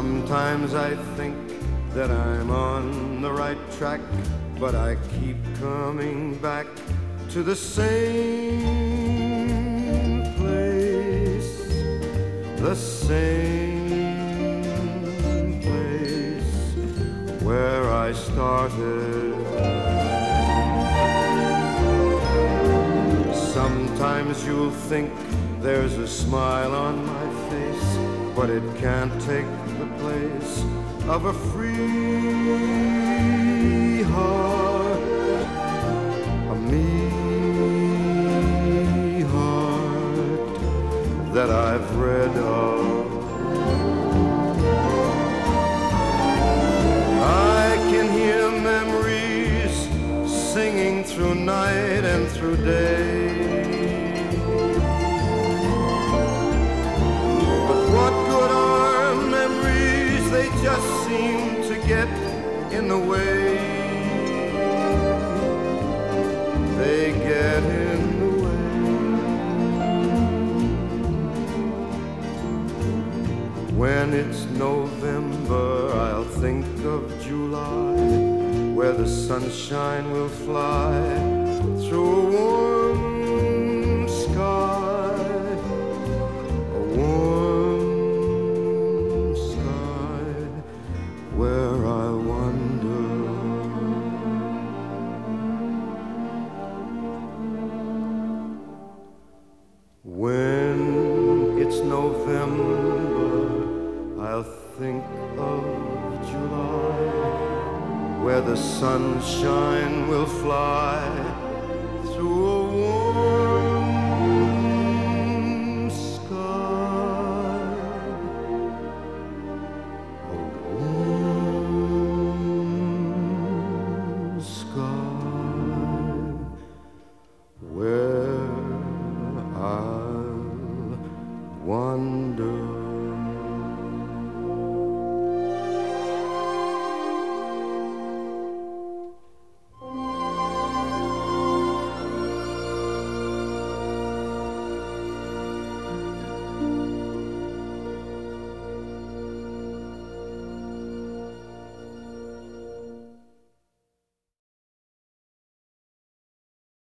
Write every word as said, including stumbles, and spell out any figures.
Sometimes I think that I'm on the right track, but I keep coming back to the same place, the same place where I started. Sometimes you'll think there's a smile on my face, but it can't take the place of a free heart, a me heart that I've read of. I can hear memories singing through night and through day. They just seem to get in the way. They get in the way. When it's November, I'll think of July, where the sunshine will fly through a warm sky, a warm where I wonder. When it's November, I'll think of July, where the sunshine will fly through a warm sky, a warm sky where I'll wander.